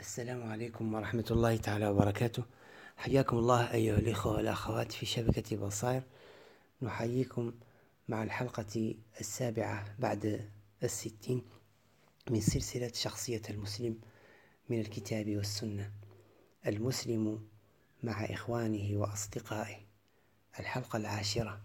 السلام عليكم ورحمة الله تعالى وبركاته. حياكم الله أيها الإخوة والأخوات في شبكة بصائر. نحييكم مع الحلقة 7 بعد 60 من سلسلة شخصية المسلم من الكتاب والسنة، المسلم مع إخوانه وأصدقائه، الحلقة 10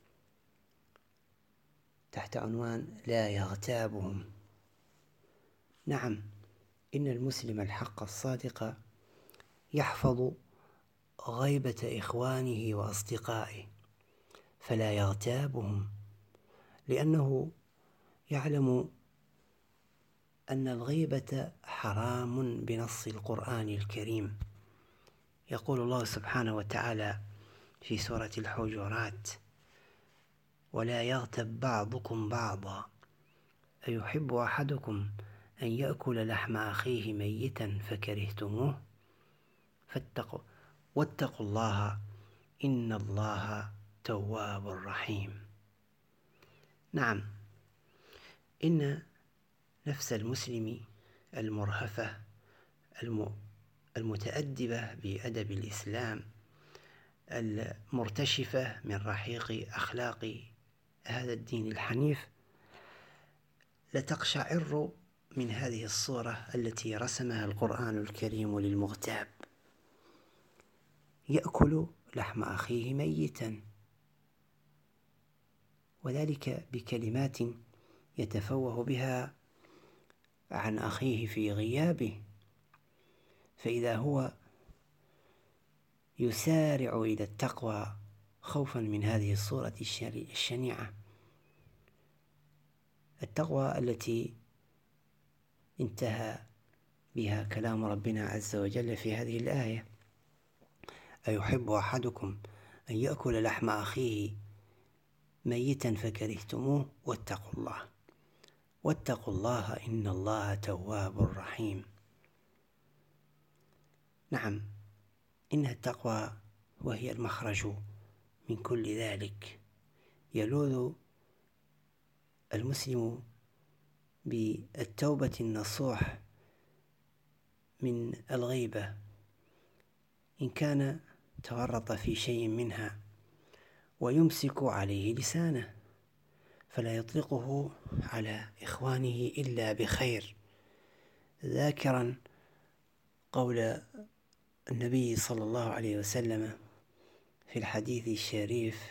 تحت عنوان لا يغتابهم. نعم، إن المسلم الحق الصادق يحفظ غيبة إخوانه وأصدقائه فلا يغتابهم، لأنه يعلم أن الغيبة حرام بنص القرآن الكريم. يقول الله سبحانه وتعالى في سورة الحجرات: ولا يغتب بعضكم بعضا أيحب أحدكم أن يأكل لحم أخيه ميتا فكرهتموه واتقوا الله إن الله تواب رحيم. نعم، إن نفس المسلم المرهفة المتأدبة بأدب الإسلام، المرتشفة من رحيق أخلاق هذا الدين الحنيف، لتقشعر من هذه الصورة التي رسمها القرآن الكريم للمغتاب: يأكل لحم أخيه ميتا، وذلك بكلمات يتفوه بها عن أخيه في غيابه، فإذا هو يسارع إلى التقوى خوفا من هذه الصورة الشنيعة، التقوى التي انتهى بها كلام ربنا عز وجل في هذه الآية: أيحب أحدكم أن يأكل لحم أخيه ميتا فكرهتموه واتقوا الله إن الله تواب رحيم. نعم، إنها التقوى وهي المخرج من كل ذلك. يلوذ المسلم بالتوبة النصوح من الغيبة إن كان تورط في شيء منها، ويمسك عليه لسانه، فلا يطلقه على إخوانه إلا بخير، ذاكرا قول النبي صلى الله عليه وسلم في الحديث الشريف: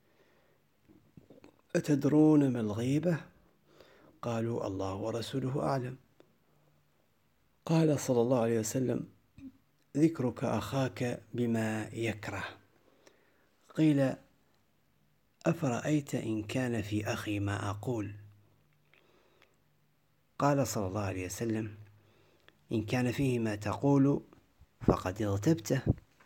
أتدرون ما الغيبة؟ قالوا الله ورسوله أعلم. قال صلى الله عليه وسلم: ذكرك أخاك بما يكره. قيل: أفرأيت إن كان في أخي ما أقول؟ قال صلى الله عليه وسلم: إن كان فيه ما تقول فقد اغتبته،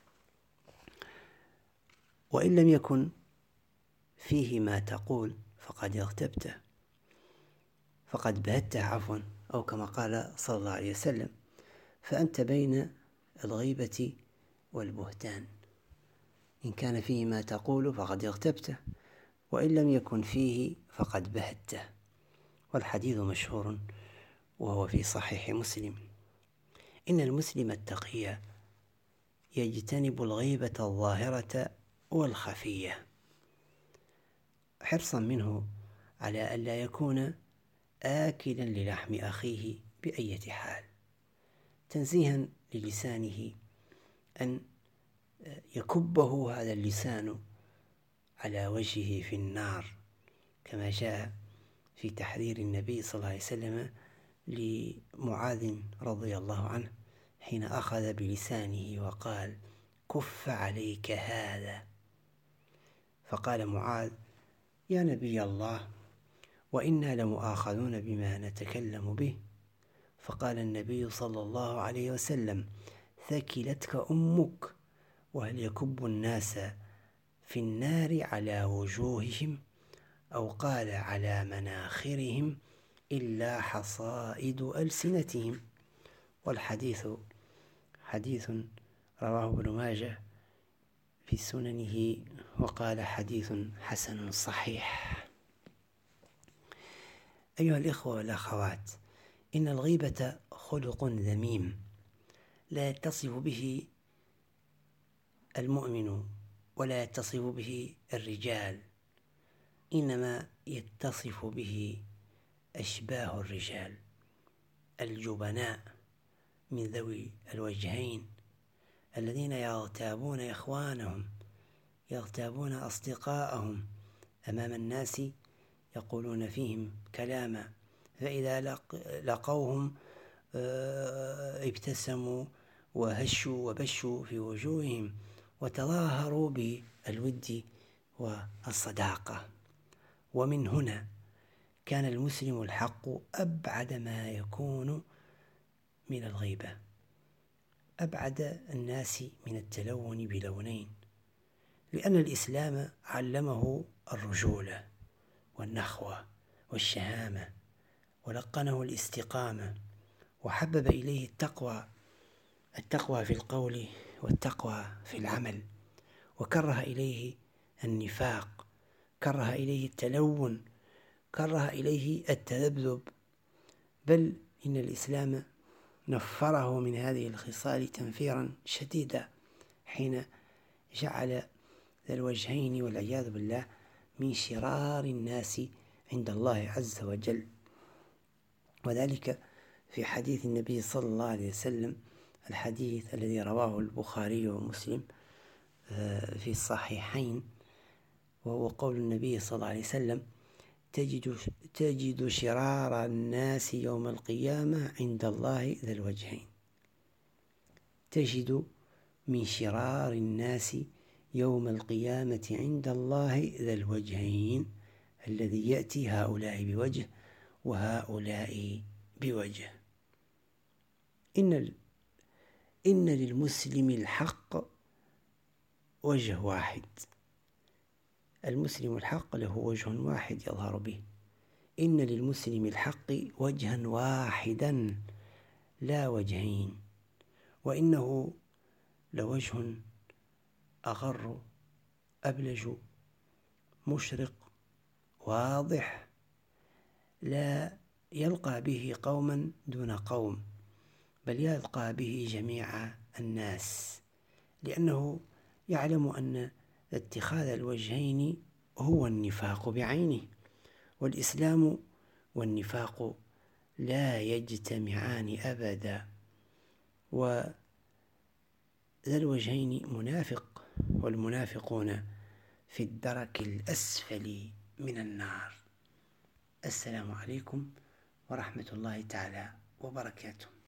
وإن لم يكن فيه ما تقول فقد اغتبته، فقد بهته عفوا، أو كما قال صلى الله عليه وسلم. فأنت بين الغيبة والبهتان، إن كان فيه ما تقول فقد اغتبته، وإن لم يكن فيه فقد بهته. والحديث مشهور وهو في صحيح مسلم. إن المسلم التقي يجتنب الغيبة الظاهرة والخفية، حرصا منه على ألا يكون آكلا للحم أخيه بأية حال، تنزيها للسانه أن يكبه هذا اللسان على وجهه في النار، كما جاء في تحذير النبي صلى الله عليه وسلم لمعاذ رضي الله عنه حين أخذ بلسانه وقال: كف عليك هذا. فقال معاذ: يا نبي الله، وإنا لمؤاخذون بما نتكلم به. فقال النبي صلى الله عليه وسلم: ثكلتك أمك، وهل يكب الناس في النار على وجوههم، أو قال على مناخرهم، إلا حصائد ألسنتهم. والحديث حديث رواه ابن ماجه في سننه، وقال حديث حسن صحيح. أيها الإخوة والأخوات، إن الغيبة خلق ذميم لا يتصف به المؤمن ولا يتصف به الرجال، إنما يتصف به أشباه الرجال الجبناء من ذوي الوجهين، الذين يغتابون إخوانهم، يغتابون أصدقاءهم أمام الناس، يقولون فيهم كلاما، فإذا لقوهم ابتسموا وهشوا وبشوا في وجوههم وتظاهروا بالود والصداقة. ومن هنا كان المسلم الحق أبعد ما يكون من الغيبة، أبعد الناس من التلون بلونين، لأن الإسلام علمه الرجولة والنخوة والشهامة، ولقنه الاستقامة، وحبب إليه التقوى في القول والتقوى في العمل، وكره إليه النفاق، كره إليه التلون، كره إليه التذبذب، بل إن الإسلام نفره من هذه الخصال تنفيرا شديدا، حين جعل ذا الوجهين والعياذ بالله من شرار الناس عند الله عز وجل. وذلك في حديث النبي صلى الله عليه وسلم، الحديث الذي رواه البخاري ومسلم في الصحيحين، وهو قول النبي صلى الله عليه وسلم: تجد شرار الناس يوم القيامة عند الله ذا الوجهين. تجد من شرار الناس يوم القيامة عند الله ذا الوجهين، الذي يأتي هؤلاء بوجه وهؤلاء بوجه. إن للمسلم الحق وجه واحد، المسلم الحق له وجه واحد يظهر به. إن للمسلم الحق وجها واحدا لا وجهين، وإنه لوجه أغر أبلج مشرق واضح، لا يلقى به قوما دون قوم، بل يلقى به جميع الناس، لأنه يعلم أن اتخاذ الوجهين هو النفاق بعينه، والإسلام والنفاق لا يجتمعان أبدا. وذا الوجهين منافق، والمنافقون في الدرك الأسفل من النار. السلام عليكم ورحمة الله تعالى وبركاته.